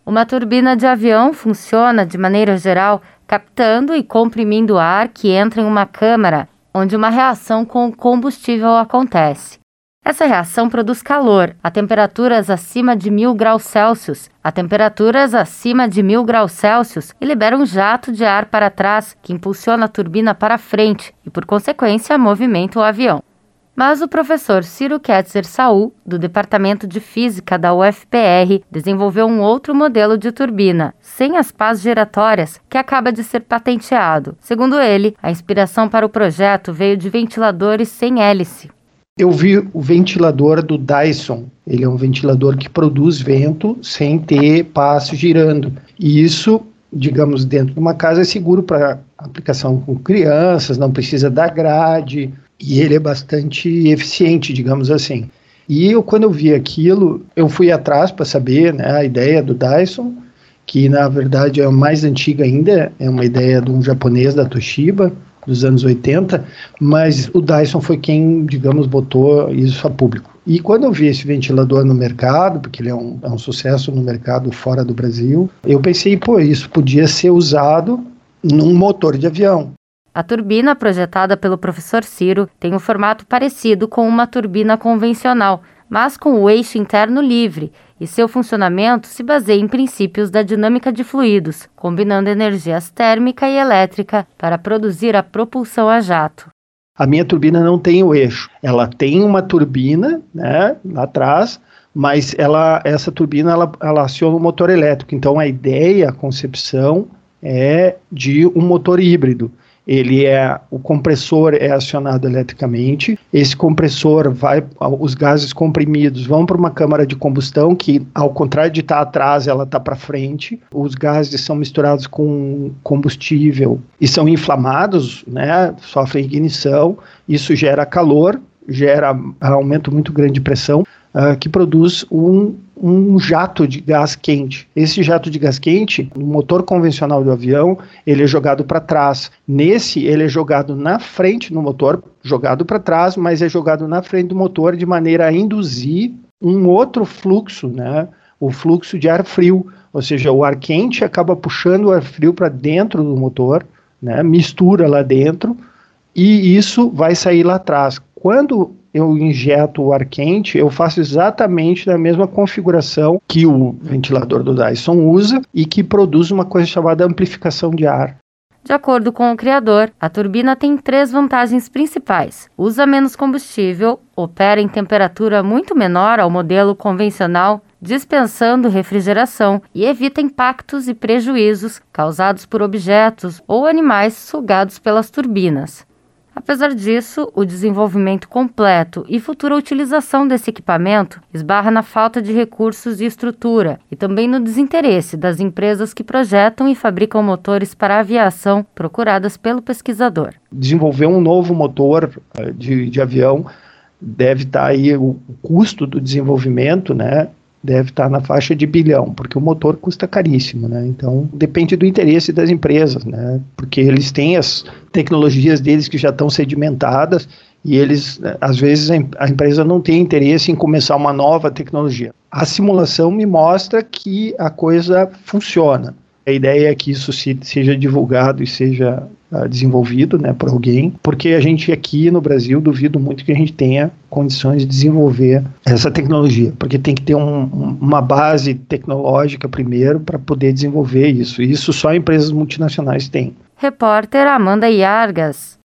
Uma turbina de avião funciona, de maneira geral, captando e comprimindo o ar que entra em uma câmara, onde uma reação com o combustível acontece. Essa reação produz calor a temperaturas acima de 1.000 graus Celsius, e libera um jato de ar para trás que impulsiona a turbina para frente e, por consequência, movimenta o avião. Mas o professor Ciro Ketzer Saul, do Departamento de Física da UFPR, desenvolveu um outro modelo de turbina, sem as pás giratórias, que acaba de ser patenteado. Segundo ele, a inspiração para o projeto veio de ventiladores sem hélice. Eu vi o ventilador do Dyson. Ele é um ventilador que produz vento sem ter pás girando. E isso, digamos, dentro de uma casa é seguro para aplicação com crianças, não precisa da grade. E ele é bastante eficiente, digamos assim. E quando eu vi aquilo, eu fui atrás para saber, né, a ideia do Dyson, que na verdade é a mais antiga ainda, é uma ideia de um japonês da Toshiba, dos anos 80, mas o Dyson foi quem, digamos, botou isso a público. E quando eu vi esse ventilador no mercado, porque ele é um sucesso no mercado fora do Brasil, eu pensei, isso podia ser usado num motor de avião. A turbina projetada pelo professor Ciro tem um formato parecido com uma turbina convencional, mas com o eixo interno livre, e seu funcionamento se baseia em princípios da dinâmica de fluidos, combinando energias térmica e elétrica para produzir a propulsão a jato. A minha turbina não tem o eixo. Ela tem uma turbina, né, lá atrás, mas essa turbina ela aciona um motor elétrico. Então a ideia, a concepção é de um motor híbrido. O compressor é acionado eletricamente, esse compressor os gases comprimidos vão para uma câmara de combustão que, ao contrário de estar atrás, ela está para frente, os gases são misturados com combustível e são inflamados, né, sofrem ignição, isso gera calor, gera aumento muito grande de pressão, que produz um jato de gás quente. Esse jato de gás quente, no motor convencional do avião, ele é jogado para trás. Nesse, ele é jogado na frente no motor, jogado para trás, mas é jogado na frente do motor de maneira a induzir um outro fluxo, né? O fluxo de ar frio, ou seja, o ar quente acaba puxando o ar frio para dentro do motor, né? Mistura lá dentro, e isso vai sair lá atrás. Quando eu injeto o ar quente, eu faço exatamente na mesma configuração que o ventilador do Dyson usa e que produz uma coisa chamada amplificação de ar. De acordo com o criador, a turbina tem 3 vantagens principais. Usa menos combustível, opera em temperatura muito menor ao modelo convencional, dispensando refrigeração e evita impactos e prejuízos causados por objetos ou animais sugados pelas turbinas. Apesar disso, o desenvolvimento completo e futura utilização desse equipamento esbarra na falta de recursos e estrutura e também no desinteresse das empresas que projetam e fabricam motores para a aviação procuradas pelo pesquisador. Desenvolver um novo motor de avião deve estar aí, o custo do desenvolvimento, né? Deve estar na faixa de bilhão, porque o motor custa caríssimo, né? Então, depende do interesse das empresas, né? Porque eles têm as tecnologias deles que já estão sedimentadas e eles, às vezes, a empresa não tem interesse em começar uma nova tecnologia. A simulação me mostra que a coisa funciona. A ideia é que isso seja divulgado e seja desenvolvido, né, por alguém, porque a gente aqui no Brasil duvido muito que a gente tenha condições de desenvolver essa tecnologia, porque tem que ter uma base tecnológica primeiro para poder desenvolver isso. E isso só empresas multinacionais têm. Repórter Amanda Iargas.